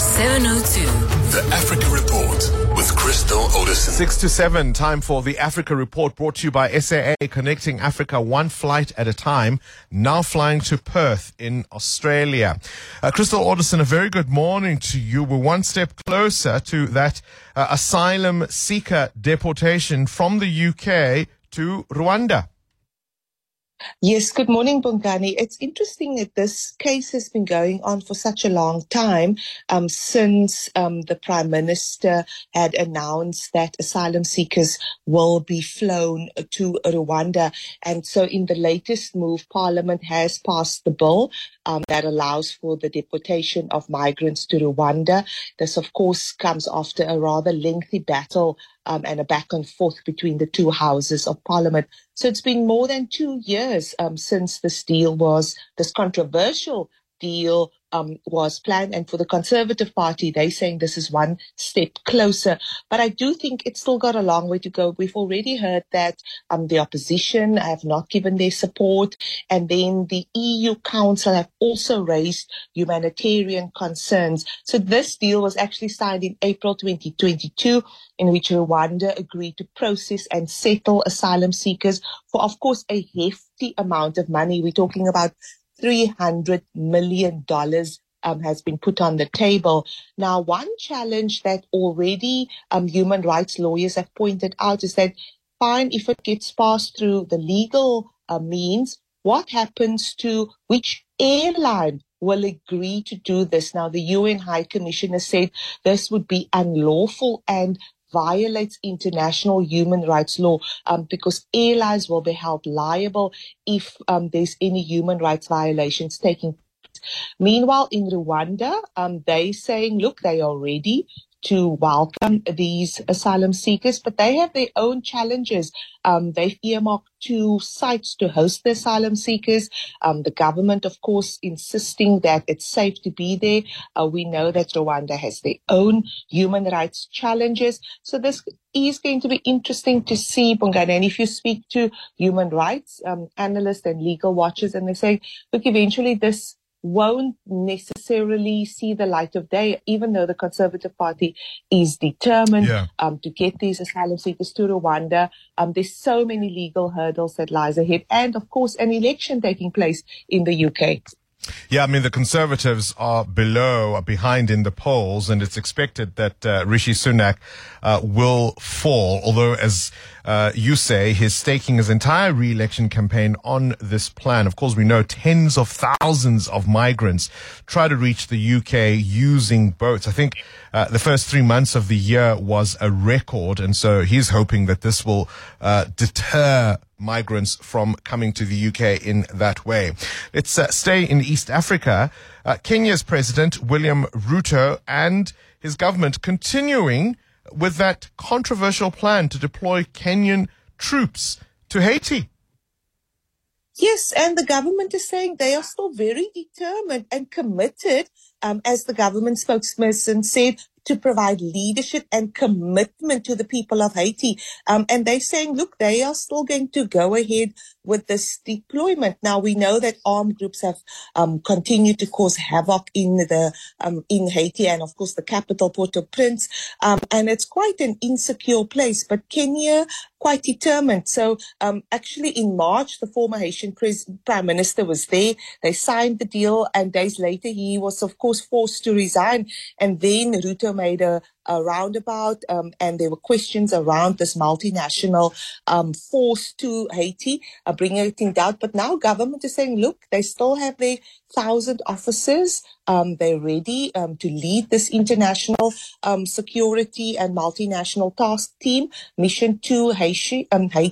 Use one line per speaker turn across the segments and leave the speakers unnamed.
702.
The Africa Report with Crystal Odison.
6 to 7, time for the Africa Report, brought to you by SAA, connecting Africa one flight at a time, now flying to Perth in Australia. Crystal Odison, a very good morning to you. We're one step closer to that asylum seeker deportation from the UK to Rwanda.
Yes, good morning, Bongani. It's interesting that this case has been going on for such a long time, since the Prime Minister had announced that asylum seekers will be flown to Rwanda. And so in the latest move, Parliament has passed the bill that allows for the deportation of migrants to Rwanda. This, of course, comes after a rather lengthy battle and a back and forth between the two houses of Parliament. So it's been more than 2 years since this controversial deal was planned. And for the Conservative Party, they're saying this is one step closer. But I do think it's still got a long way to go. We've already heard that the opposition have not given their support. And then the EU Council have also raised humanitarian concerns. So this deal was actually signed in April 2022, in which Rwanda agreed to process and settle asylum seekers for, of course, a hefty amount of money. We're talking about $300 million has been put on the table. Now, one challenge that already human rights lawyers have pointed out is that, fine, if it gets passed through the legal means, what happens to which airline will agree to do this? Now, the UN High Commissioner said this would be unlawful and violates international human rights law, because airlines will be held liable if there's any human rights violations taking place. Meanwhile, in Rwanda, they're saying, look, they are ready to welcome these asylum seekers, but they have their own challenges. They've earmarked 2 sites to host the asylum seekers. The government, of course, insisting that it's safe to be there. We know that Rwanda has their own human rights challenges. So this is going to be interesting to see, Bongani. And if you speak to human rights analysts and legal watchers, and they say, look, eventually this won't necessarily see the light of day, even though the Conservative Party is determined to get these asylum seekers to Rwanda. There's so many legal hurdles that lies ahead, and of course an election taking place in the UK.
Yeah, I mean, the Conservatives are behind in the polls, and it's expected that Rishi Sunak will fall, although, as you say, he's staking his entire re-election campaign on this plan. Of course, we know tens of thousands of migrants try to reach the UK using boats. I think the first 3 months of the year was a record, and so he's hoping that this will deter migrants from coming to the UK in that way. Let's stay in East Africa. Kenya's President William Ruto and his government continuing with that controversial plan to deploy Kenyan troops to Haiti.
Yes, and the government is saying they are still very determined and committed, as the government spokesperson said, to provide leadership and commitment to the people of Haiti. And they're saying, look, they are still going to go ahead with this deployment. Now, we know that armed groups have continued to cause havoc in Haiti and, of course, the capital, Port-au-Prince. And it's quite an insecure place. But Kenya, quite determined. So actually in March, the former Haitian Prime Minister was there. They signed the deal, and days later he was, of course, forced to resign. And then Ruto made a roundabout, and there were questions around this multinational force to Haiti, bringing it in doubt. But now government is saying, look, they still have their 1,000 officers. They're ready to lead this international security and multinational task team mission to Haiti.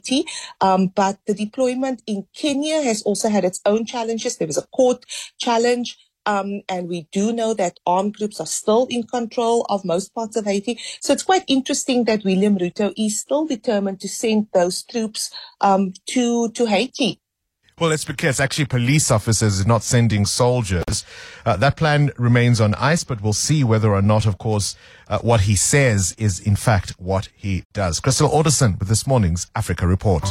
But the deployment in Kenya has also had its own challenges. There was a court challenge. And we do know that armed groups are still in control of most parts of Haiti. So it's quite interesting that William Ruto is still determined to send those troops to Haiti.
Well, let's be clear, it's actually police officers, not sending soldiers. That plan remains on ice, but we'll see whether or not, of course, what he says is in fact what he does. Crystal Odison with this morning's Africa Report.